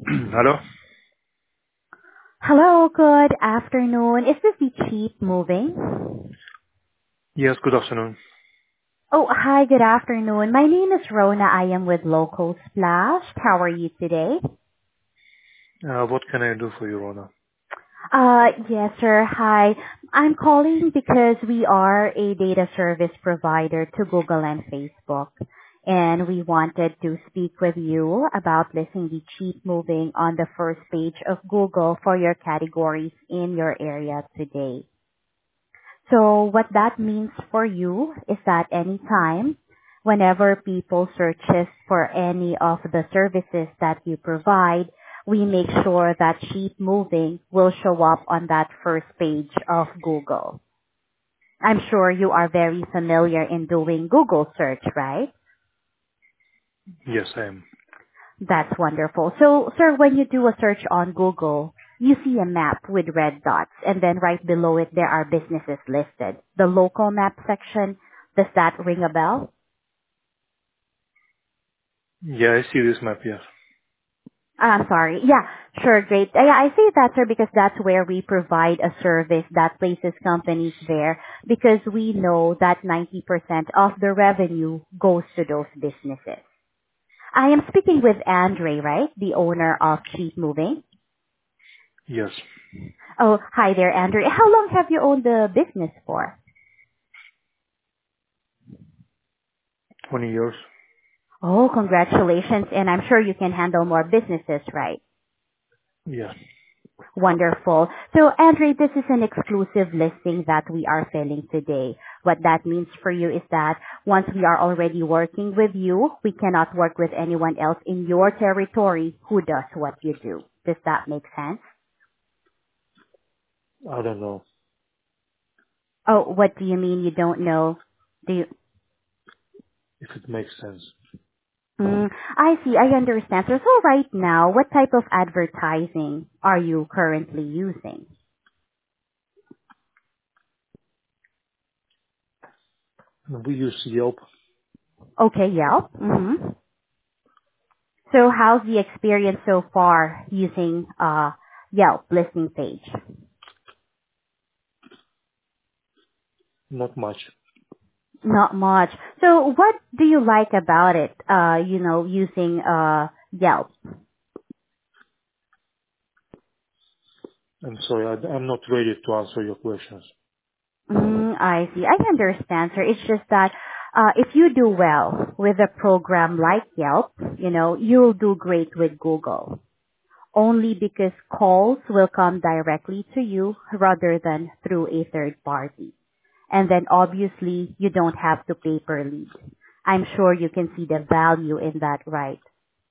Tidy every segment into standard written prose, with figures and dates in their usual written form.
Hello? Hello, good afternoon. Is this the Cheap Moving? Yes, good afternoon. Oh, hi, good afternoon. My name is Rona. I am with Local Splash. How are you today? What can I do for you, Rona? Yes, sir. Hi. I'm calling because we are a data service provider to Google and Facebook, and we wanted to speak with you about listing the Cheap Moving on the first page of Google for your categories in your area today. So what that means for you is that anytime, whenever people searches for any of the services that you provide, we make sure that Sheep Moving will show up on that first page of Google. I'm sure you are very familiar in doing Google search, right? Yes, I am. That's wonderful. So, sir, when you do a search on Google, you see a map with red dots, and then right below it, there are businesses listed. The local map section, does that ring a bell? Yeah, I see this map, yes. I'm sorry. Yeah, sure, great. Yeah, I say that, sir, because that's where we provide a service that places companies there, because we know that 90% of the revenue goes to those businesses. I am speaking with Andre, right? The owner of Cheap Moving. Yes. Oh, hi there, Andrew. How long have you owned the business for? 20 years? Oh, congratulations, and I'm sure you can handle more businesses, right? Yes. Wonderful. So, Andre, this is an exclusive listing that we are selling today. What that means for you is that once we are already working with you, we cannot work with anyone else in your territory who does what you do. Does that make sense? I don't know Oh, what do you mean you don't know? Do you, if it makes sense. I see. I understand. So right now, what type of advertising are you currently using? We use Yelp, Okay, Yelp. So how's the experience so far using Yelp listing page? not much. Not much. So what do you like about it? Using Yelp. I'm sorry, I'm not ready to answer your questions. I see. I understand, sir. It's just that if you do well with a program like Yelp, you'll do great with Google. Only because calls will come directly to you rather than through a third party. And then obviously you don't have to pay per lead. I'm sure you can see the value in that, right?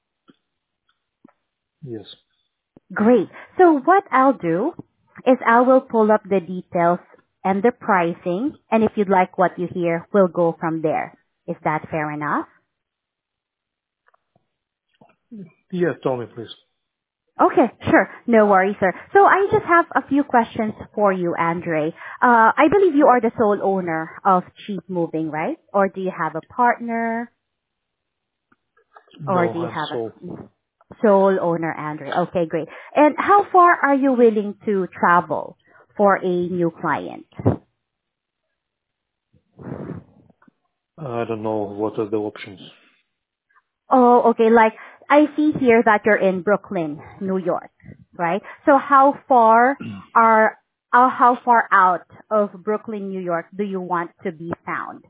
Yes. Great. So what I'll do is I will pull up the details and the pricing, and if you'd like what you hear, we'll go from there. Is that fair enough? Yeah, tell me, please. Okay, sure. No worries, sir. So I just have a few questions for you, Andre. I believe you are the sole owner of Cheap Moving, right? Or do you have a partner? Or No, do you I'm have so. a sole owner, Andre? Okay, great. And how far are you willing to travel for a new client? I don't know what are the options. Oh, okay. Like, I see here that you're in Brooklyn, New York, right? So are, how far out of Brooklyn, New York do you want to be found?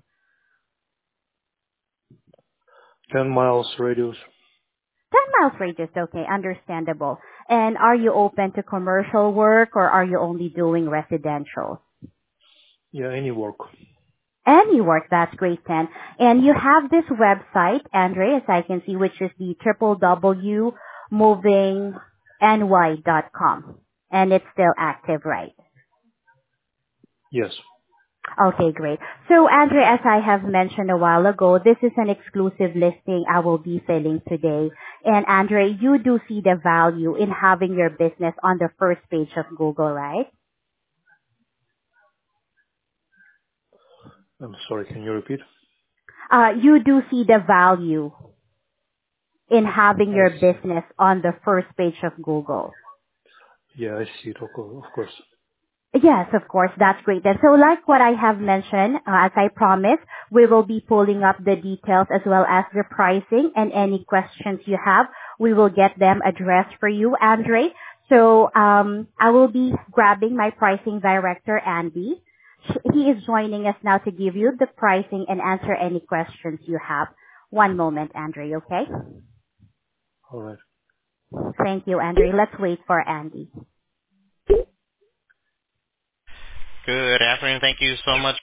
10 miles radius? 10 miles radius, okay, understandable. And are you open to commercial work or are you only doing residential? Yeah, any work. Any work, that's great then. And you have this website, Andre, as I can see, which is the www.movingny.com. And it's still active, right? Yes. Okay, great. So, Andre, as I have mentioned a while ago, this is an exclusive listing I will be filling today. And Andre, you do see the value in having your business on the first page of Google, right? I'm sorry, can you repeat? You do see the value in having I your see. business on the first page of Google. Yeah, I see it. Of course. Yes, of course. That's great. Then, so like what I have mentioned, as I promised, we will be pulling up the details as well as the pricing and any questions you have. We will get them addressed for you, Andre. So I will be grabbing my pricing director, Andy. He is joining us now to give you the pricing and answer any questions you have. One moment, Andre, okay? All right. Thank you, Andre. Let's wait for Andy. Good afternoon. Thank you so much